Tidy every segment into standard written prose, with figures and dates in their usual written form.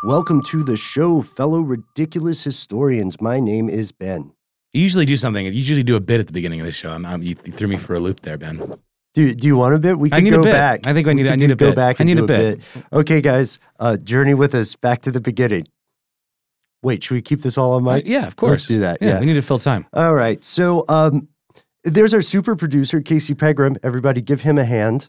Welcome to the show, fellow ridiculous historians. My name is Ben. You usually do something. You usually do a bit at the beginning of the show. You threw me for a loop there, Ben. Do you want a bit? We I can need go a bit. back. I think I need a go bit. back I and need do a bit. Okay, guys, journey with us back to the beginning. Wait, should we keep this all on mic? Yeah, of course. Let's do that. Yeah, we need to fill time. All right. So there's our super producer, Casey Pegram. Everybody give him a hand.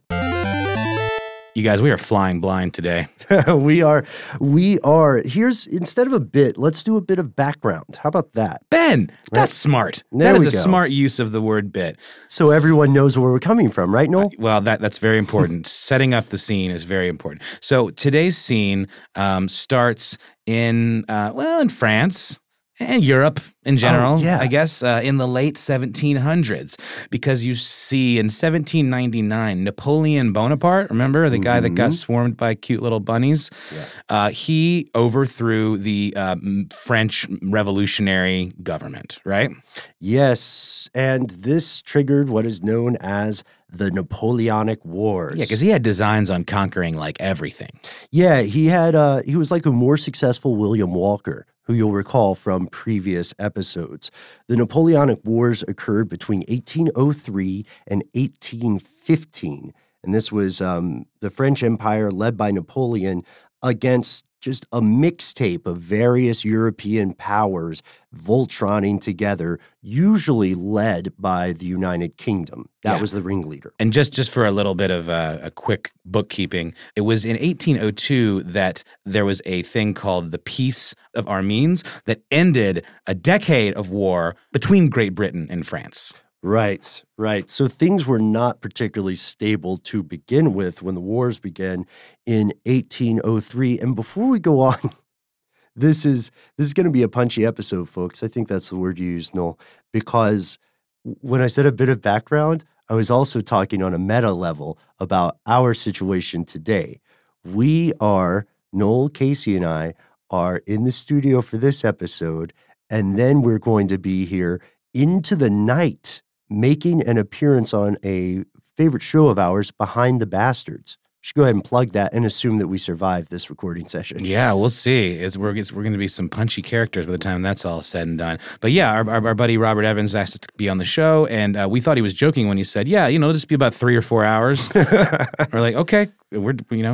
You guys, we are flying blind today. We are. Here's, instead of a bit, let's do a bit of background. How about that? Ben, that's smart. There we a go. smart use of the word bit. So everyone knows where we're coming from, right, Noel? Well, that's very important. Setting up the scene is very important. So today's scene starts in France and Europe in general, I guess, in the late 1700s, because you see in 1799, Napoleon Bonaparte, remember the guy that got swarmed by cute little bunnies? Yeah. He overthrew the French revolutionary government, right? Yes, and this triggered what is known as the Napoleonic Wars. Yeah, because he had designs on conquering like everything. Yeah, he was like a more successful William Walker, who you'll recall from previous episodes. The Napoleonic Wars occurred between 1803 and 1815, and this was the French Empire led by Napoleon against just a mixtape of various European powers Voltroning together, usually led by the United Kingdom. That was the ringleader. And just for a little bit of a quick bookkeeping, it was in 1802 that there was a thing called the Peace of Amiens that ended a decade of war between Great Britain and France. Right. So things were not particularly stable to begin with when the wars began in 1803. And before we go on, this is going to be a punchy episode, folks. I think that's the word you used, Noel, because when I said a bit of background, I was also talking on a meta level about our situation today. Noel, Casey, and I are in the studio for this episode, and then we're going to be here into the night making an appearance on a favorite show of ours, Behind the Bastards. We should go ahead and plug that and assume that we survived this recording session. Yeah, we'll see. We're going to be some punchy characters by the time that's all said and done. But yeah, our buddy Robert Evans asked us to be on the show, and we thought he was joking when he said, "Yeah, it'll just be about 3 or 4 hours." We're like, okay, we're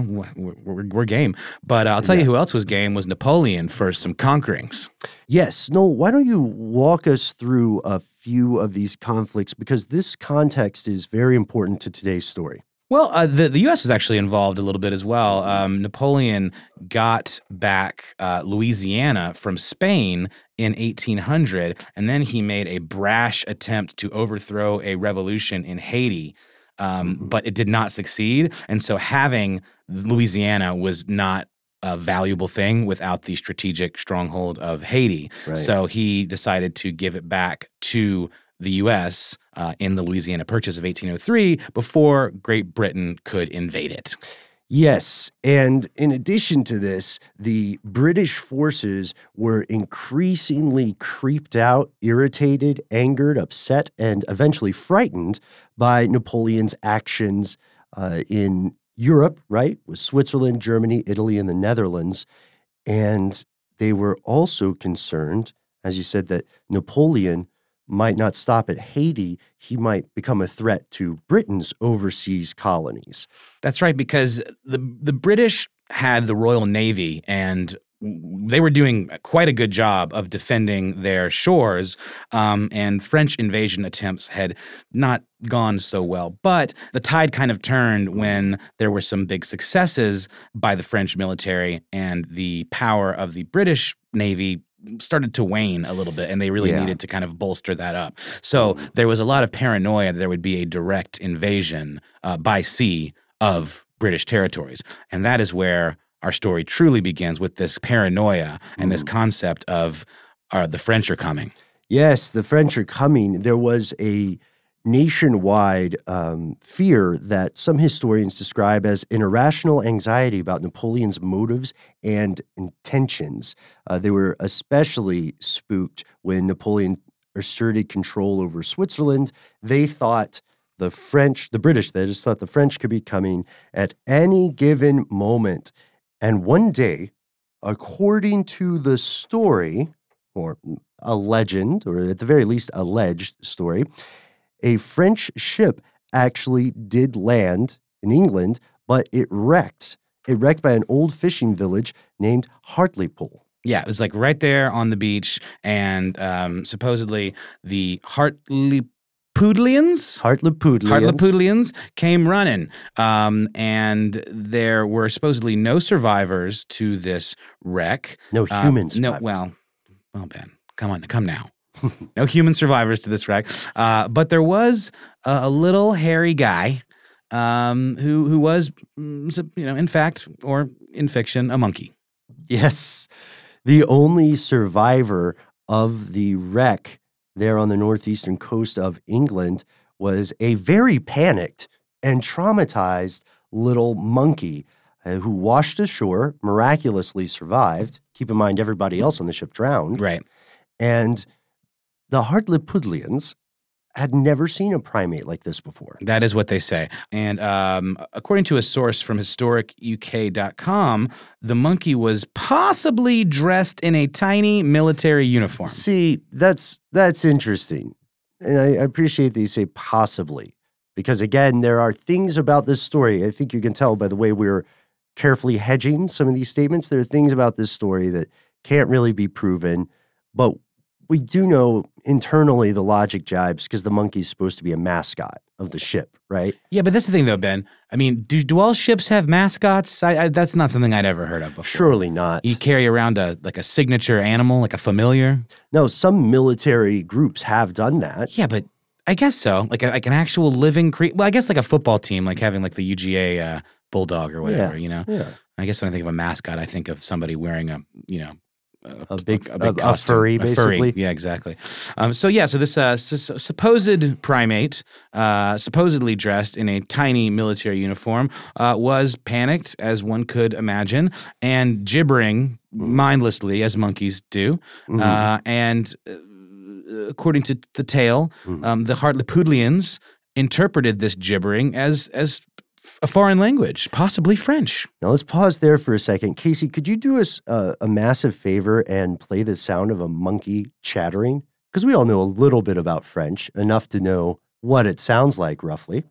game. But I'll tell you who else was game was Napoleon for some conquerings. Yes, Noel, why don't you walk us through a few of these conflicts, because this context is very important to today's story. Well, the U.S. was actually involved a little bit as well. Napoleon got back Louisiana from Spain in 1800, and then he made a brash attempt to overthrow a revolution in Haiti, but it did not succeed. And so having Louisiana was not a valuable thing without the strategic stronghold of Haiti. Right. So he decided to give it back to the U.S. In the Louisiana Purchase of 1803 before Great Britain could invade it. Yes, and in addition to this, the British forces were increasingly creeped out, irritated, angered, upset, and eventually frightened by Napoleon's actions in Europe, right, with Switzerland, Germany, Italy, and the Netherlands. And they were also concerned, as you said, that Napoleon might not stop at Haiti. He might become a threat to Britain's overseas colonies. That's right, because the British had the Royal Navy, and they were doing quite a good job of defending their shores, and French invasion attempts had not gone so well. But the tide kind of turned when there were some big successes by the French military, and the power of the British Navy started to wane a little bit, and they really needed to kind of bolster that up. So there was a lot of paranoia that there would be a direct invasion by sea of British territories. And that is where our story truly begins, with this paranoia and this concept of the French are coming. Yes, the French are coming. There was a nationwide fear that some historians describe as an irrational anxiety about Napoleon's motives and intentions. They were especially spooked when Napoleon asserted control over Switzerland. They thought the British, they just thought the French could be coming at any given moment. And one day, according to the story, or a legend, or at the very least, alleged story, a French ship actually did land in England, but it wrecked. It wrecked by an old fishing village named Hartlepool. Yeah, it was like right there on the beach, and supposedly the Hartlepoolians came running, and there were supposedly no survivors to this wreck. No human survivors. Well, Ben, come now. No human survivors to this wreck, but there was a little hairy guy who was, in fact or in fiction, a monkey. Yes. The only survivor of the wreck there on the northeastern coast of England was a very panicked and traumatized little monkey who washed ashore, miraculously survived. Keep in mind, everybody else on the ship drowned. Right. And the Hartlepoolians had never seen a primate like this before. That is what they say. And according to a source from historicuk.com, the monkey was possibly dressed in a tiny military uniform. See, that's interesting. And I appreciate that you say possibly, because again, there are things about this story. I think you can tell by the way we're carefully hedging some of these statements. There are things about this story that can't really be proven, but we do know internally the logic jibes because the monkey's supposed to be a mascot of the ship, right? Yeah, but that's the thing though, Ben. I mean, do all ships have mascots? That's not something I'd ever heard of before. Surely not. You carry around a signature animal, like a familiar? No, some military groups have done that. Yeah, but I guess so. Like an actual living creature. Well, I guess like a football team, like having like the UGA bulldog or whatever, Yeah. I guess when I think of a mascot, I think of somebody wearing a big costume, furry, basically. Yeah, exactly. So this supposed primate, supposedly dressed in a tiny military uniform, was panicked, as one could imagine, and gibbering mindlessly, as monkeys do. And according to the tale, the Hartlepoolians interpreted this gibbering as a foreign language, possibly French. Now let's pause there for a second. Casey, could you do us a massive favor and play the sound of a monkey chattering? Because we all know a little bit about French, enough to know what it sounds like, roughly.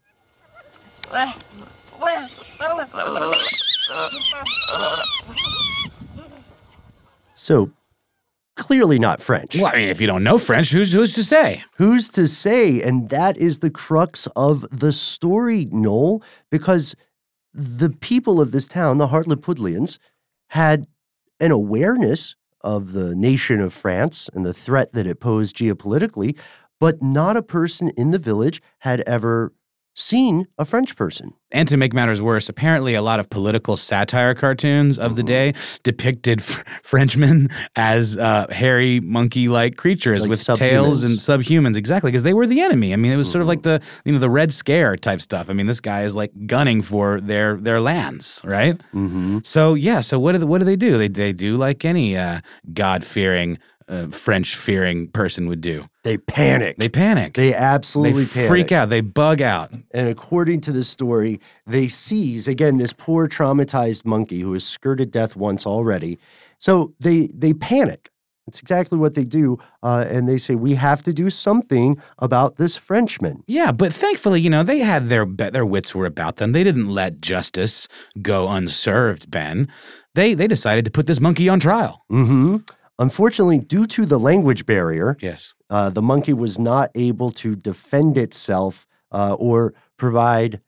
So, clearly not French. Well, I mean, if you don't know French, who's to say? Who's to say? And that is the crux of the story, Noel, because the people of this town, the Hartlepoolians, had an awareness of the nation of France and the threat that it posed geopolitically, but not a person in the village had ever seen a French person. And to make matters worse, apparently a lot of political satire cartoons of the day depicted Frenchmen as hairy monkey-like creatures with tails and subhumans. Exactly, because they were the enemy. I mean, it was sort of like the Red Scare type stuff. I mean, this guy is like gunning for their lands, right? So what do they do? They do like any God-fearing, French-fearing person would do. They panic. They absolutely panic. They freak out. They bug out. And according to the story, they seize, again, this poor traumatized monkey who has skirted death once already. So they panic. It's exactly what they do. And they say, we have to do something about this Frenchman. Yeah, but thankfully, they had their wits were about them. They didn't let justice go unserved, Ben. They decided to put this monkey on trial. Unfortunately, due to the language barrier, yes, the monkey was not able to defend itself or provide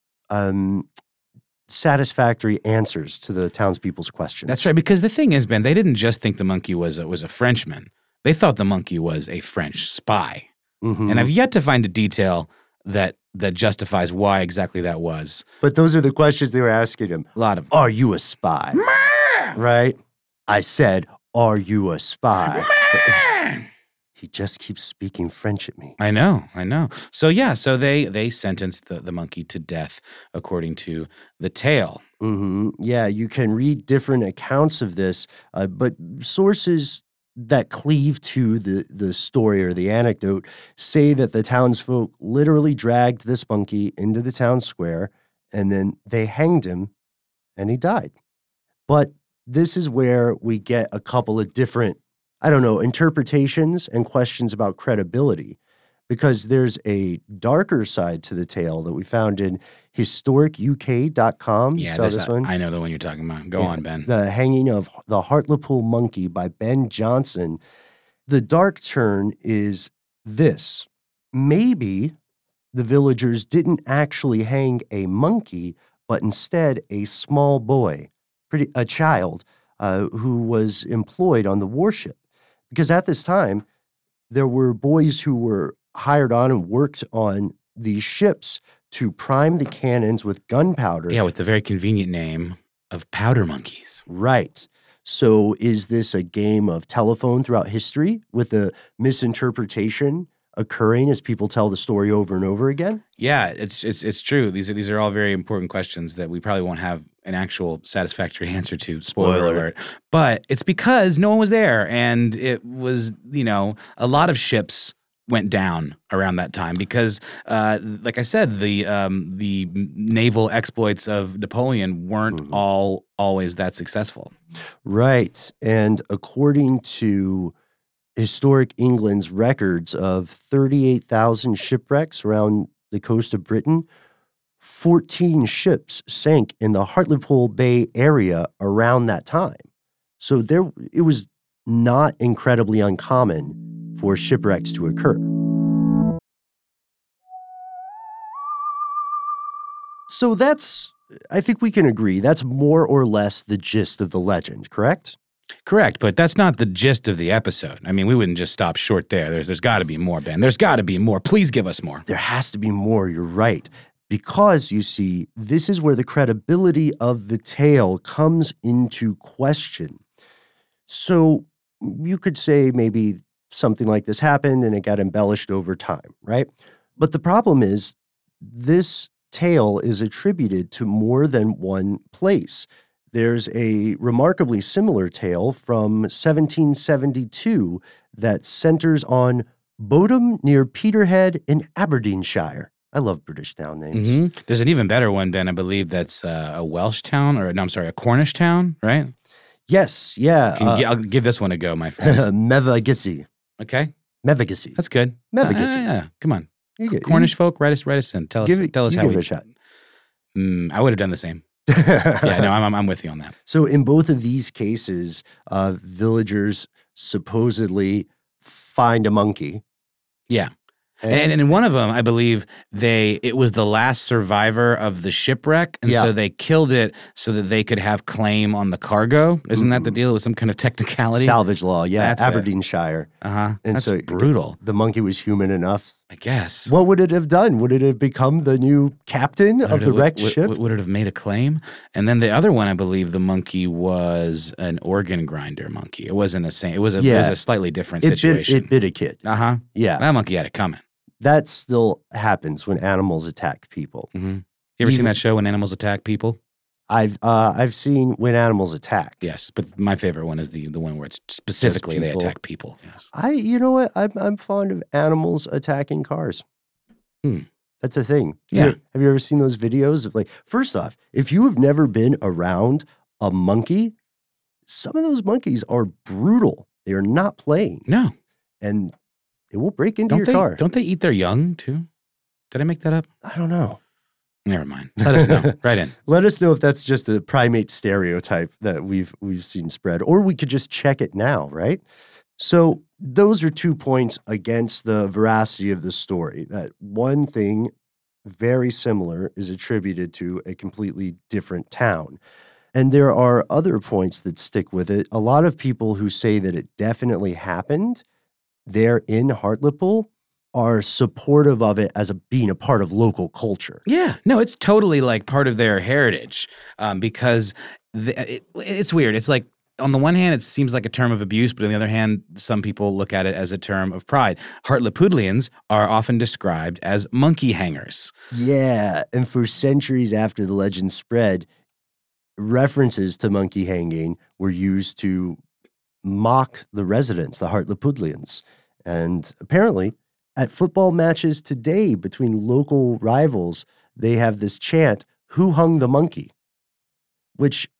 satisfactory answers to the townspeople's questions. That's right, because the thing is, Ben, they didn't just think the monkey was a Frenchman. They thought the monkey was a French spy. And I've yet to find a detail that justifies why exactly that was. But those are the questions they were asking him. A lot of them. Are you a spy? Right? I said, are you a spy? He just keeps speaking French at me. I know. So they sentenced the monkey to death according to the tale. Yeah, you can read different accounts of this, but sources that cleave to the story or the anecdote say that the townsfolk literally dragged this monkey into the town square and then they hanged him and he died. But this is where we get a couple of different, interpretations and questions about credibility, because there's a darker side to the tale that we found in historicuk.com. You Yeah, saw this one? I know the one you're talking about. Go on, Ben. The hanging of the Hartlepool monkey by Ben Johnson. The dark turn is this. Maybe the villagers didn't actually hang a monkey, but instead a small boy, a child, who was employed on the warship. Because at this time, there were boys who were hired on and worked on these ships to prime the cannons with gunpowder. Yeah, with the very convenient name of powder monkeys. Right. So is this a game of telephone throughout history with the misinterpretation occurring as people tell the story over and over again? Yeah, it's true. These are all very important questions that we probably won't have an actual satisfactory answer to. Spoiler alert. But it's because no one was there, and it was, a lot of ships went down around that time because, like I said, the naval exploits of Napoleon weren't always that successful. Right. And according to Historic England's records of 38,000 shipwrecks around the coast of Britain, 14 ships sank in the Hartlepool Bay area around that time. So it was not incredibly uncommon for shipwrecks to occur. So I think we can agree, that's more or less the gist of the legend, correct? Correct, but that's not the gist of the episode. I mean, we wouldn't just stop short there. There's got to be more, Ben. There's got to be more. Please give us more. There has to be more, you're right. Because, you see, this is where the credibility of the tale comes into question. So you could say maybe something like this happened and it got embellished over time, right? But the problem is this tale is attributed to more than one place. There's a remarkably similar tale from 1772 that centers on Bodham near Peterhead in Aberdeenshire. I love British town names. Mm-hmm. There's an even better one, Ben, I believe that's a Welsh town, a Cornish town, right? Yes, yeah. I'll give this one a go, my friend. Mevagissey. Okay. Mevagissey. That's good. Mevagissey. Yeah, come on. Cornish folk, write us in. Tell us how give it a shot. I would have done the same. Yeah, no, I'm with you on that. So in both of these cases, villagers supposedly find a monkey. Yeah. And in one of them, I believe it was the last survivor of the shipwreck, and so they killed it so that they could have claim on the cargo. Isn't that the deal? It was some kind of technicality? Salvage law, yeah. That's Aberdeenshire. And that's so brutal. The monkey was human enough. I guess. What would it have done? Would it have become the new captain of the wrecked ship? Would it have made a claim? And then the other one, I believe, the monkey was an organ grinder monkey. It wasn't a saint. It was a slightly different situation. It bit a kid. Yeah. That monkey had it coming. That still happens when animals attack people. Mm-hmm. You ever seen that show, When Animals Attack People? I've seen When Animals Attack. Yes, but my favorite one is the one where it's specifically they attack people. Yes. You know what? I'm fond of animals attacking cars. That's a thing. Yeah. Have you ever seen those videos of first off, if you have never been around a monkey, some of those monkeys are brutal. They are not playing. No. And it will break into your car. Don't they eat their young too? Did I make that up? I don't know. Never mind. Let us know. Right in. Let us know if that's just a primate stereotype that we've seen spread, or we could just check it now, right? So those are 2 points against the veracity of the story. That one thing very similar is attributed to a completely different town. And there are other points that stick with it. A lot of people who say that it definitely happened there in Hartlepool are supportive of it as being a part of local culture. Yeah. No, it's totally part of their heritage because it's weird. It's on the one hand, it seems like a term of abuse, but on the other hand, some people look at it as a term of pride. Hartlepoolians are often described as monkey hangers. Yeah. And for centuries after the legend spread, references to monkey hanging were used to mock the residents, the Hartlepoolians. And apparently, at football matches today between local rivals, they have this chant, "Who hung the monkey?" Which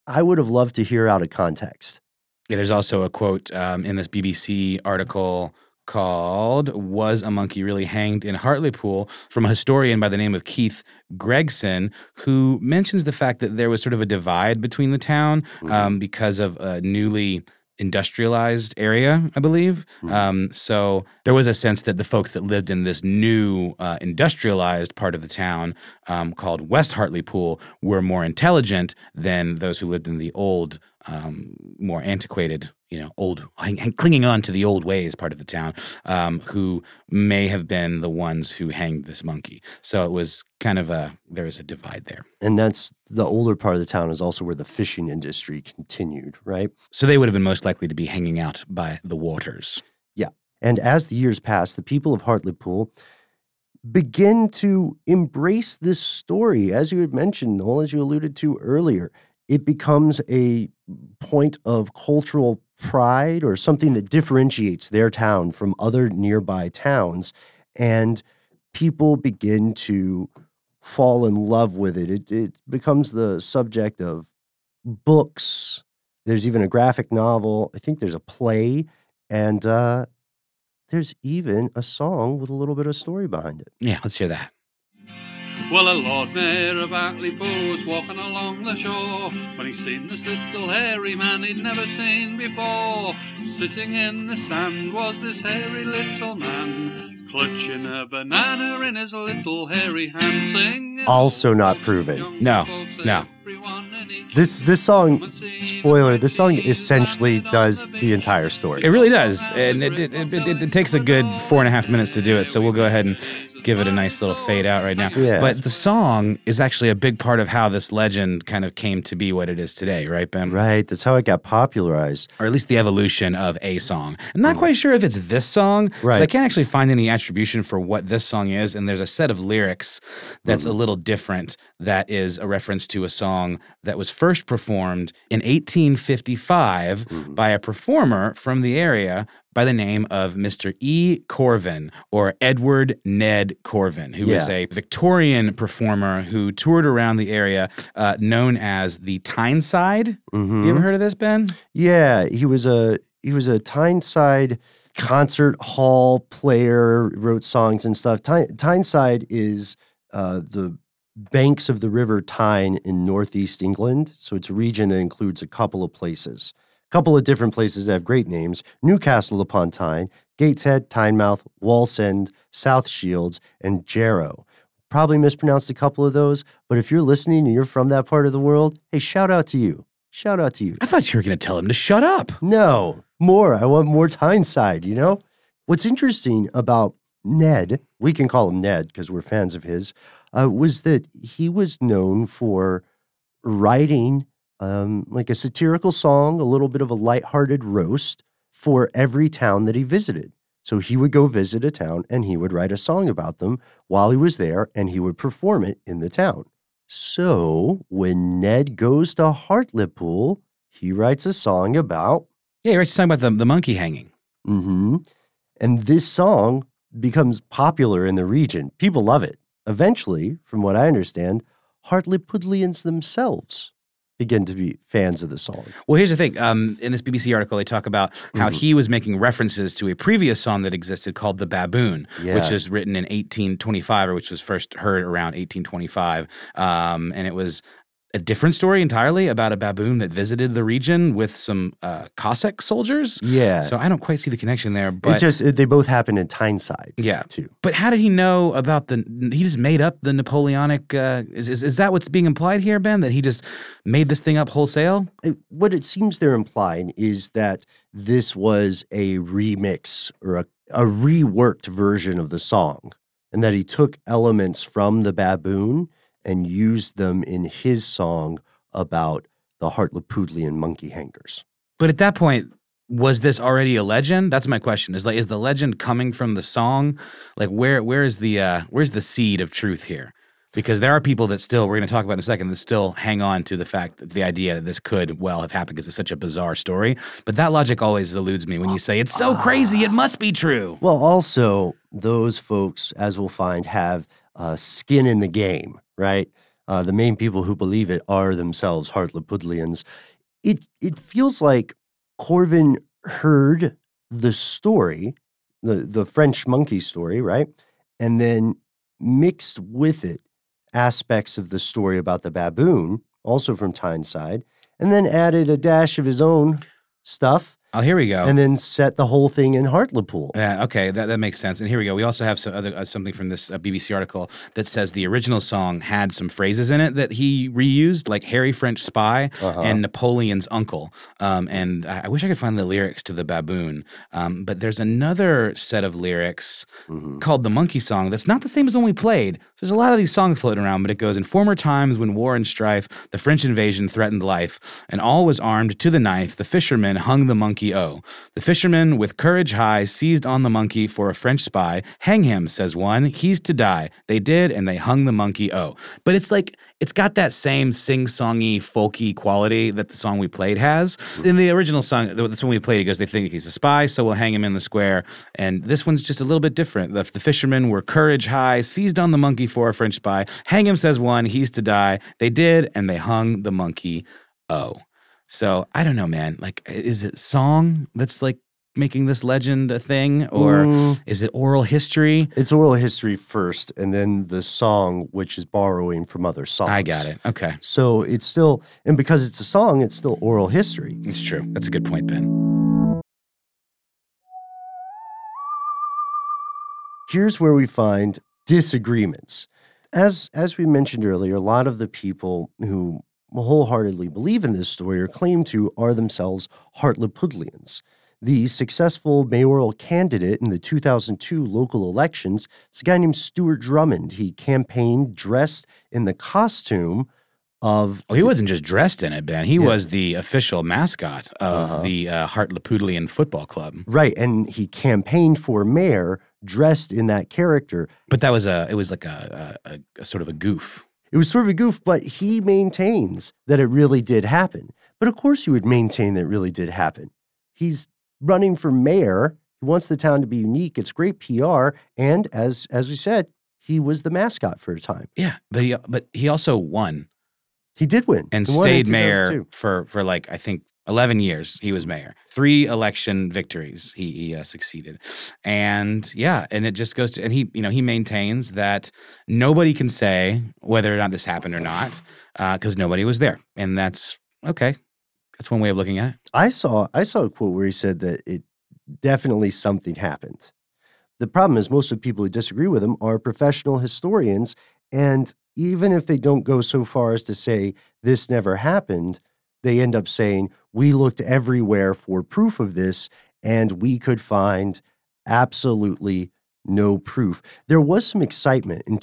I would have loved to hear out of context. Yeah, there's also a quote in this BBC article called "Was a Monkey Really Hanged in Hartlepool?" from a historian by the name of Keith Gregson, who mentions the fact that there was sort of a divide between the town because of a newly industrialized area, I believe. So there was a sense that the folks that lived in this new industrialized part of the town called West Hartlepool were more intelligent than those who lived in the old, more antiquated, old, clinging on to the old ways part of the town, who may have been the ones who hanged this monkey. So it was kind of there was a divide there. And that's the older part of the town is also where the fishing industry continued, right? So they would have been most likely to be hanging out by the waters. Yeah. And as the years pass, the people of Hartlepool begin to embrace this story. As you had mentioned, Noel, as you alluded to earlier, it becomes a point of cultural pride or something that differentiates their town from other nearby towns. And people begin to fall in love with it. It becomes the subject of books. There's even a graphic novel. I think there's a play. And there's even a song with a little bit of story behind it. Yeah, let's hear that. Well, a Lord Mayor of Hartlepool was walking along the shore when he seen this little hairy man he'd never seen before. Sitting in the sand was this hairy little man, clutching a banana in his little hairy hand, singing. Also not proven. No. This song, spoiler, this song essentially does the entire story. It really does. And it takes a good 4.5 minutes to do it. So we'll go ahead and give it a nice little fade out right now. Yeah. But the song is actually a big part of how this legend kind of came to be what it is today, right, Ben? Right. That's how it got popularized. Or at least the evolution of a song. I'm not quite sure if it's this song, because I can't actually find any attribution for what this song is, and there's a set of lyrics that's a little different that is a reference to a song that was first performed in 1855 by a performer from the area by the name of Mr. E. Corvin, or Edward Ned Corvin, who was a Victorian performer who toured around the area known as the Tyneside. You ever heard of this, Ben? Yeah, he was a Tyneside concert hall player, wrote songs and stuff. Tyneside is the banks of the River Tyne in northeast England. So it's a region that includes a couple of places. A couple of different places that have great names: Newcastle upon Tyne, Gateshead, Tynemouth, Wallsend, South Shields, and Jarrow. Probably mispronounced a couple of those, but if you're listening and you're from that part of the world, hey, shout out to you. Shout out to you. I thought you were going to tell him to shut up. No, more. I want more Tyneside, What's interesting about Ned, we can call him Ned because we're fans of his, was that he was known for writing like a satirical song, a little bit of a lighthearted roast for every town that he visited. So he would go visit a town and he would write a song about them while he was there, and he would perform it in the town. So when Ned goes to Hartlepool, he writes a song about... Yeah, he writes a song about the monkey hanging. And this song becomes popular in the region. People love it. Eventually, from what I understand, Hartlepoolians themselves begin to be fans of the song. Well, here's the thing. In this BBC article, they talk about how he was making references to a previous song that existed called The Baboon, which was written in 1825, or which was first heard around 1825. And it was a different story entirely about a baboon that visited the region with some Cossack soldiers. Yeah. So I don't quite see the connection there. But they both happen in Tyneside. Yeah. Too. But how did he know about he just made up the Napoleonic, is that what's being implied here, Ben? That he just made this thing up wholesale? What it seems they're implying is that this was a remix or a reworked version of the song, and that he took elements from the baboon and used them in his song about the Hartlepoolian monkey hangers. But at that point, was this already a legend? That's my question. Is the legend coming from the song? Like where's the seed of truth here? Because there are people that still, we're going to talk about in a second, that still hang on to the fact that the idea that this could well have happened because it's such a bizarre story. But that logic always eludes me when you say it's so crazy, it must be true. Well, also, those folks, as we'll find, have skin in the game, right? The main people who believe it are themselves Hartlepudlians. It feels like Corvin heard the story, the French monkey story, right? And then mixed with it aspects of the story about the baboon, also from Tyneside, and then added a dash of his own stuff. Oh, here we go. And then set the whole thing in Hartlepool. Yeah, okay, that makes sense. And here we go. We also have something from this BBC article that says the original song had some phrases in it that he reused, like Harry French Spy and Napoleon's Uncle. And I wish I could find the lyrics to the baboon. But there's another set of lyrics called the Monkey Song that's not the same as one we played. So there's a lot of these songs floating around, but it goes, in former times when war and strife, the French invasion threatened life, and all was armed to the knife, the fisherman hung the monkey O. The fisherman, with courage high, seized on the monkey for a French spy. Hang him, says one, he's to die. They did, and they hung the monkey O. But it's like, it's got that same sing-songy, folky quality that the song we played has. In the original song, the one we played, he goes, they think he's a spy, so we'll hang him in the square. And this one's just a little bit different. The fishermen were courage high, seized on the monkey for a French spy. Hang him, says one, he's to die. They did, and they hung the monkey O. So I don't know, man. Like, is it song that's like making this legend a thing, or is it oral history? It's oral history first, and then the song, which is borrowing from other songs. I got it. Okay. So it's still, and because it's a song, it's still oral history. It's true. That's a good point, Ben. Here's where we find disagreements. As we mentioned earlier, a lot of the people who wholeheartedly believe in this story or claim to are themselves Hartlepudlians. The successful mayoral candidate in the 2002 local elections is a guy named Stuart Drummond. He campaigned dressed in the costume of... Oh, he wasn't just dressed in it, Ben. He was the official mascot of the Hartlepudlian Football Club. Right, and he campaigned for mayor dressed in that character. But it was like a sort of a goof. It was sort of a goof, but he maintains that it really did happen. But of course you would maintain that it really did happen. He's running for mayor. He wants the town to be unique. It's great PR. And as we said, he was the mascot for a time. Yeah, but he also won. He did win. And stayed mayor for like, I think, 11 years he was mayor. 3 election victories he succeeded. And and it just goes to, and he maintains that nobody can say whether or not this happened or not because nobody was there. And that's okay. That's one way of looking at it. I saw a quote where he said that it definitely something happened. The problem is most of the people who disagree with him are professional historians. And even if they don't go so far as to say this never happened, they end up saying, we looked everywhere for proof of this, and we could find absolutely no proof. There was some excitement in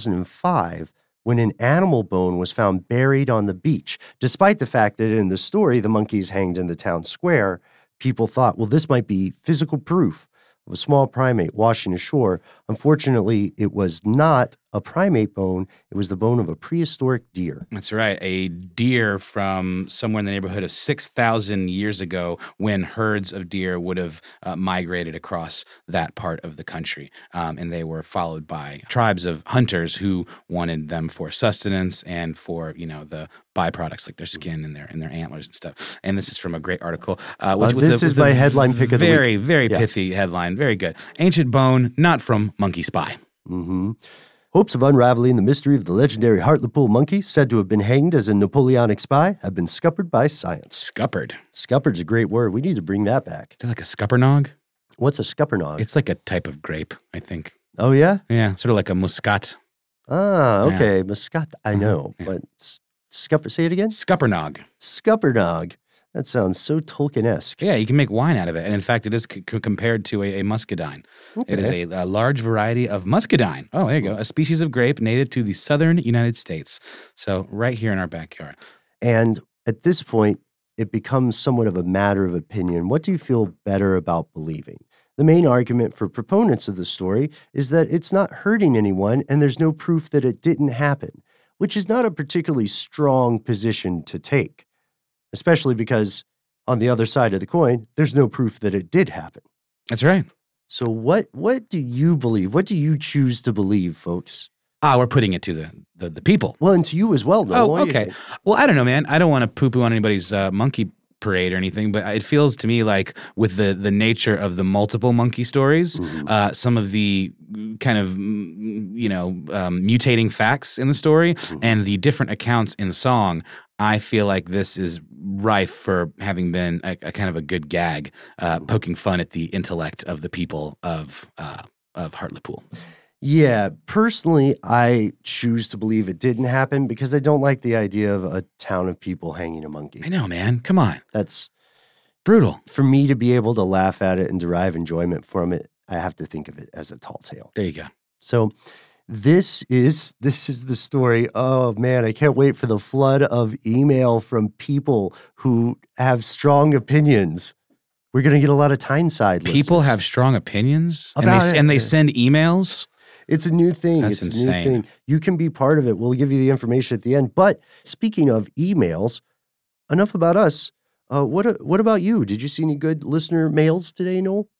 2005 when an animal bone was found buried on the beach. Despite the fact that in the story, the monkeys hanged in the town square, people thought, well, this might be physical proof of a small primate washing ashore. Unfortunately, it was not a primate bone. It was the bone of a prehistoric deer. That's right. A deer from somewhere in the neighborhood of 6,000 years ago when herds of deer would have migrated across that part of the country. And they were followed by tribes of hunters who wanted them for sustenance and for, the byproducts like their skin and their antlers and stuff. And this is from a great article. This is my headline pick of the week. Very, very pithy headline. Very good. Ancient bone, not from Monkey Spy. Mm-hmm. Hopes of unraveling the mystery of the legendary Hartlepool monkey, said to have been hanged as a Napoleonic spy, have been scuppered by science. Scuppered. Scuppered's a great word. We need to bring that back. Is that like a scuppernog? What's a scuppernog? It's like a type of grape, I think. Oh, yeah? Yeah, sort of like a muscat. Ah, okay. Yeah. Muscat, I know. But scupper, say it again? Scuppernog. Scuppernog. That sounds so Tolkien-esque. Yeah, you can make wine out of it. And in fact, it is compared to a muscadine. Okay. It is a large variety of muscadine. Oh, there you go. A species of grape native to the southern United States. So right here in our backyard. And at this point, it becomes somewhat of a matter of opinion. What do you feel better about believing? The main argument for proponents of the story is that it's not hurting anyone and there's no proof that it didn't happen, which is not a particularly strong position to take. Especially because on the other side of the coin, there's no proof that it did happen. That's right. So what do you believe? What do you choose to believe, folks? We're putting it to the people. Well, and to you as well, though. Oh, okay. Well, I don't know, man. I don't want to poo-poo on anybody's monkey parade or anything, but it feels to me like with the nature of the multiple monkey stories, some of the kind of mutating facts in the story and the different accounts in song, I feel like this is rife for having been a kind of a good gag, poking fun at the intellect of the people of Hartlepool. Yeah, personally, I choose to believe it didn't happen because I don't like the idea of a town of people hanging a monkey. I know, man. Come on. That's brutal. For me to be able to laugh at it and derive enjoyment from it, I have to think of it as a tall tale. There you go. So this is the story. Oh, man, I can't wait for the flood of email from people who have strong opinions. We're going to get a lot of Tyneside listeners. People have strong opinions? About and they send emails? It's a new thing. That's it's insane. A new thing. You can be part of it. We'll give you the information at the end. But speaking of emails, enough about us. What about you? Did you see any good listener mails today, Noel?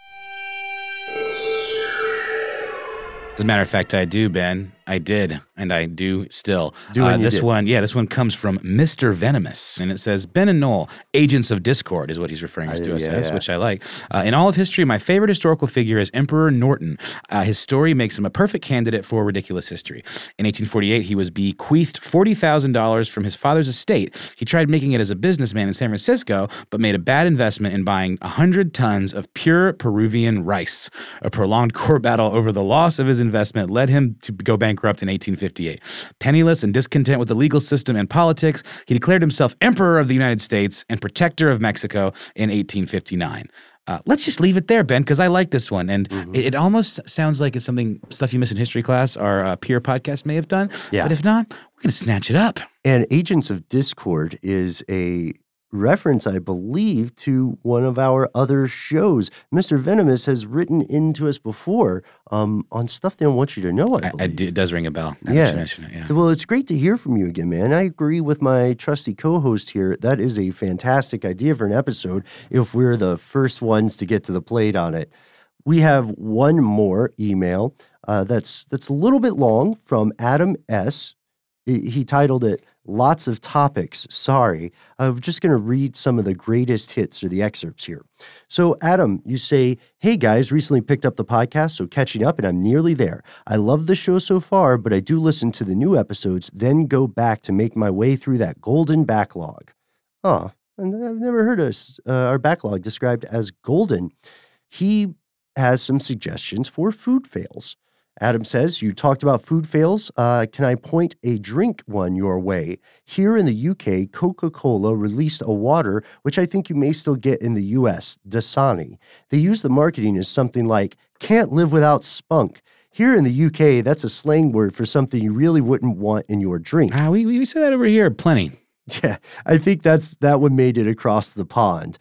As a matter of fact, I do, Ben. I did, and I do still. This one comes from Mr. Venomous, and it says, Ben and Noel, agents of discord is what he's referring to us as, which I like. In all of history, my favorite historical figure is Emperor Norton. His story makes him a perfect candidate for ridiculous history. In 1848, he was bequeathed $40,000 from his father's estate. He tried making it as a businessman in San Francisco, but made a bad investment in buying 100 tons of pure Peruvian rice. A prolonged court battle over the loss of his investment led him to go bankrupt in 1858. Penniless and discontent with the legal system and politics, he declared himself Emperor of the United States and Protector of Mexico in 1859. Let's just leave it there, Ben, because I like this one. And it almost sounds like it's stuff you miss in history class our peer podcast may have done. Yeah. But if not, we're going to snatch it up. And Agents of Discord is a reference, I believe, to one of our other shows. Mr. Venomous has written into us before on stuff they don't want you to know, I believe. It does ring a bell. Yeah. Well, it's great to hear from you again, man. I agree with my trusty co-host here. That is a fantastic idea for an episode if we're the first ones to get to the plate on it. We have one more email that's a little bit long from Adam S. He titled it, Lots of Topics. Sorry. I'm just going to read some of the greatest hits or the excerpts here. So, Adam, you say, hey, guys, recently picked up the podcast, so catching up, and I'm nearly there. I love the show so far, but I do listen to the new episodes, then go back to make my way through that golden backlog. Oh, and I've never heard our backlog described as golden. He has some suggestions for food fails. Adam says, you talked about food fails. Can I point a drink one your way? Here in the UK, Coca-Cola released a water, which I think you may still get in the US, Dasani. They use the marketing as something like, can't live without spunk. Here in the UK, that's a slang word for something you really wouldn't want in your drink. We say that over here plenty. Yeah, I think that one made it across the pond.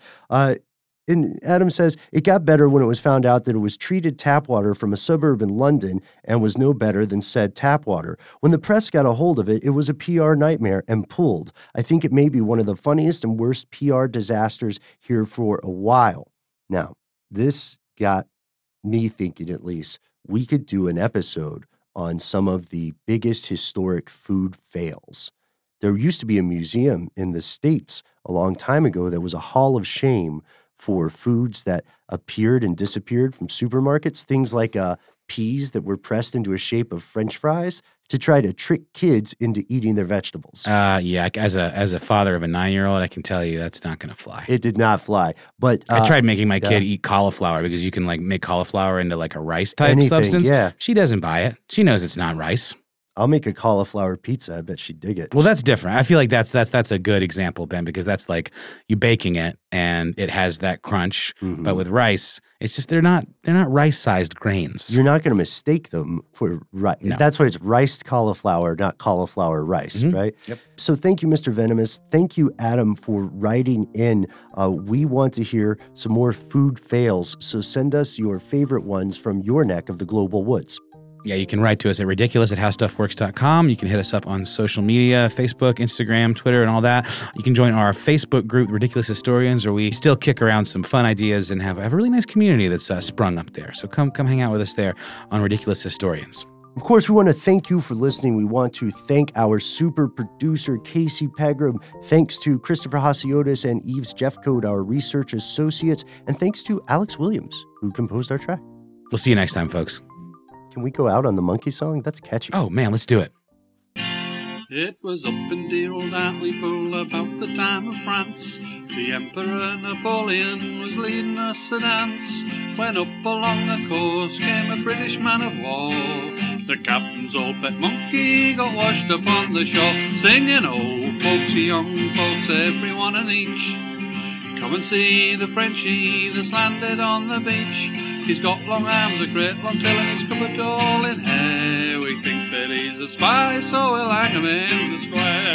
And Adam says, it got better when it was found out that it was treated tap water from a suburb in London and was no better than said tap water. When the press got a hold of it, it was a PR nightmare and pulled. I think it may be one of the funniest and worst PR disasters here for a while. Now, this got me thinking, at least, we could do an episode on some of the biggest historic food fails. There used to be a museum in the States a long time ago that was a hall of shame for foods that appeared and disappeared from supermarkets, things like peas that were pressed into a shape of French fries to try to trick kids into eating their vegetables. Yeah, as a father of a 9-year-old, I can tell you that's not going to fly. It did not fly. But I tried making my kid eat cauliflower because you can make cauliflower into like a rice type substance. Yeah. She doesn't buy it. She knows it's not rice. I'll make a cauliflower pizza. I bet she'd dig it. Well, that's different. I feel like that's a good example, Ben, because that's like you baking it and it has that crunch. Mm-hmm. But with rice, it's just they're not rice-sized grains. You're not going to mistake them for rice. No. That's why it's riced cauliflower, not cauliflower rice, right? Yep. So thank you, Mr. Venomous. Thank you, Adam, for writing in. We want to hear some more food fails, so send us your favorite ones from your neck of the global woods. Yeah, you can write to us at ridiculous@howstuffworks.com. You can hit us up on social media, Facebook, Instagram, Twitter, and all that. You can join our Facebook group, Ridiculous Historians, where we still kick around some fun ideas and have a really nice community that's sprung up there. So come hang out with us there on Ridiculous Historians. Of course, we want to thank you for listening. We want to thank our super producer, Casey Pegram. Thanks to Christopher Hasiotis and Eves Jeffcoat, our research associates. And thanks to Alex Williams, who composed our track. We'll see you next time, folks. Can we go out on the monkey song? That's catchy. Oh, man, let's do it. It was up in dear old Hartlepool about the time of France. The Emperor Napoleon was leading us a dance, when up along the coast came a British man of war. The captain's old pet monkey got washed upon the shore, singing, "Oh, folksy, young folks, everyone and each, come and see the Frenchie that's landed on the beach. He's got long arms, a great long tail, and he's covered all in hair. We think that he's a spy, so we'll hang him in the square."